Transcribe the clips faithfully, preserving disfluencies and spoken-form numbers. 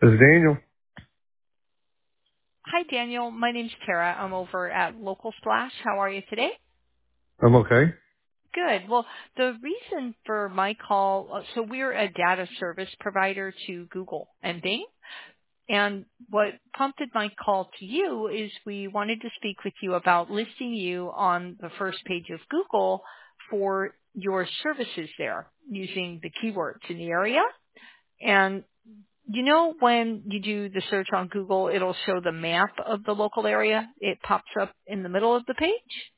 This is Daniel. Hi, Daniel. My name's Tara. I'm over at Local Splash. How are you today? I'm okay. Good. Well, the reason for my call, uh, so we're a data service provider to Google and Bing. And what prompted my call to you is we wanted to speak with you about listing you on the first page of Google for your services there using the keywords in the area. And you know, when you do the search on Google, it'll show the map of the local area. It pops up in the middle of the page.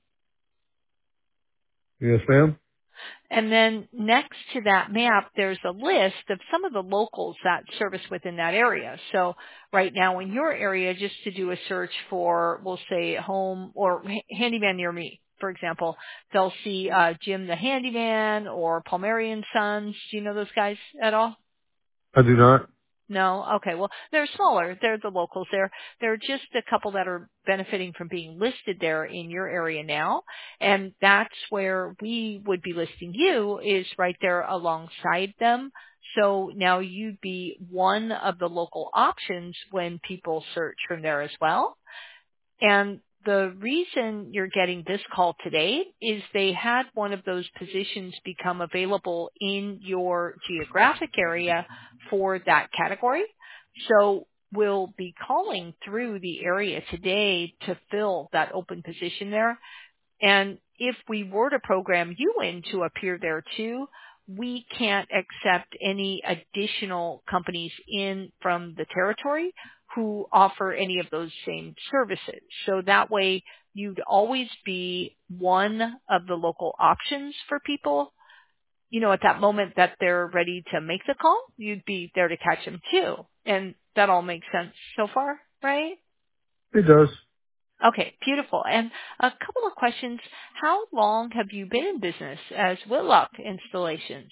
Yes, ma'am. And then next to that map, there's a list of some of the locals that service within that area. So right now in your area, just to do a search for, we'll say home or ha- handyman near me, for example, they'll see uh, Jim the handyman or Palmerian Sons. Do you know those guys at all? I do not. No? Okay. Well, they're smaller. They're the locals there. There are just a couple that are benefiting from being listed there in your area now. And that's where we would be listing you is right there alongside them. So now you'd be one of the local options when people search from there as well. And the reason you're getting this call today is they had one of those positions become available in your geographic area for that category. So we'll be calling through the area today to fill that open position there. And if we were to program you in to appear there too, we can't accept any additional companies in from the territory who offer any of those same services. So that way you'd always be one of the local options for people. You know, at that moment that they're ready to make the call, you'd be there to catch them too. And that all makes sense so far, right? It does. Okay, beautiful. And a couple of questions. How long have you been in business as Whitlock Installations?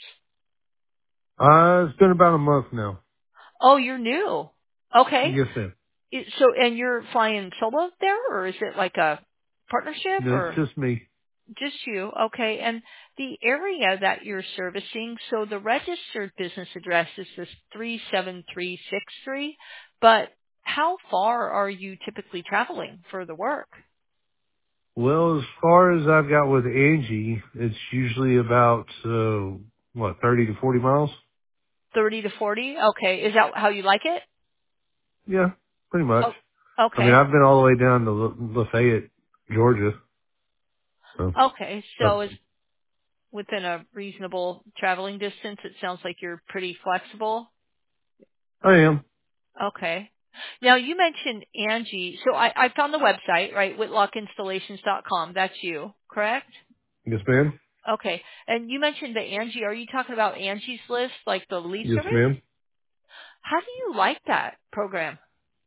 Uh, it's been about a month now. Oh, you're new. Okay. Yes, ma'am. It- So, and you're flying solo there, or is it like a partnership, No, it's or just me. just you? Okay. And the area that you're servicing, so the registered business address is this three seven three six three, but how far are you typically traveling for the work? Well, as far as I've got with Angie, it's usually about, uh, what, thirty to forty miles? thirty to forty? Okay. Is that how you like it? Yeah, pretty much. Oh, I mean, okay. I've been all the way down to La- Lafayette, Georgia. So, Okay. uh, So it's within a reasonable traveling distance. It sounds like you're pretty flexible. I am. Okay. Now you mentioned Angie. So I, I found the website, right? whitlock installations dot com. That's you, correct? Yes, ma'am. Okay. And you mentioned the Angie. Are you talking about Angie's List, like the lead Yes, service? ma'am. How do you like that program?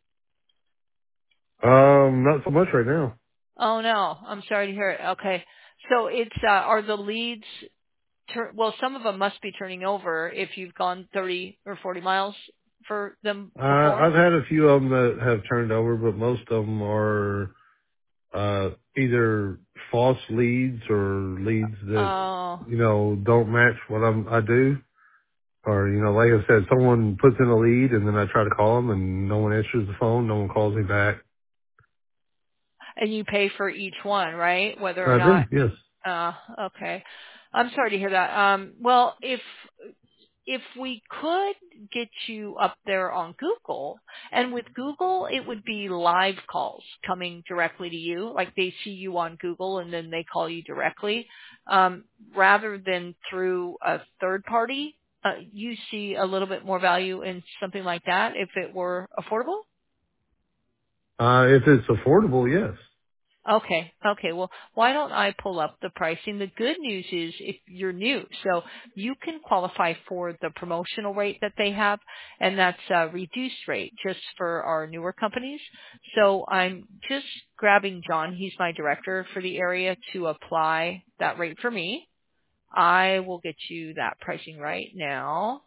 Um, not so much right now. Oh no, I'm sorry to hear it. Okay. So it's, uh, are the leads Tur- well, some of them must be turning over if you've gone thirty or forty miles for them Uh, before. I've had a few of them that have turned over, but most of them are uh, either false leads or leads that, Oh, you know, don't match what I'm, I do. Or, you know, like I said, someone puts in a lead and then I try to call them and no one answers the phone. No one calls me back. and you pay for each one, right? Whether or I do, not. yes. Uh, okay. I'm sorry to hear that. Um, well, if if we could get you up there on Google, and with Google, it would be live calls coming directly to you, like they see you on Google and then they call you directly, um, rather than through a third party. Uh, you see a little bit more value in something like that if it were affordable? Uh, if it's affordable, yes. Okay. Okay. Well, why don't I pull up the pricing? The good news is if you're new, so you can qualify for the promotional rate that they have, and that's a reduced rate just for our newer companies. So I'm just grabbing John. He's my director for the area to apply that rate for me. I will get you that pricing right now.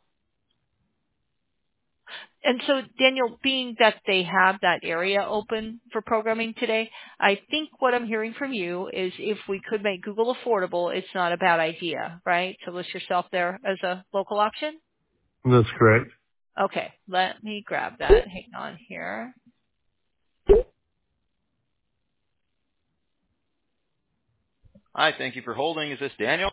And so, Daniel, being that they have that area open for programming today, I think what I'm hearing from you is if we could make Google affordable, it's not a bad idea, right? To list yourself there as a local option? That's correct. Okay, let me grab that. Hang on here. Hi, thank you for holding. Is this Daniel?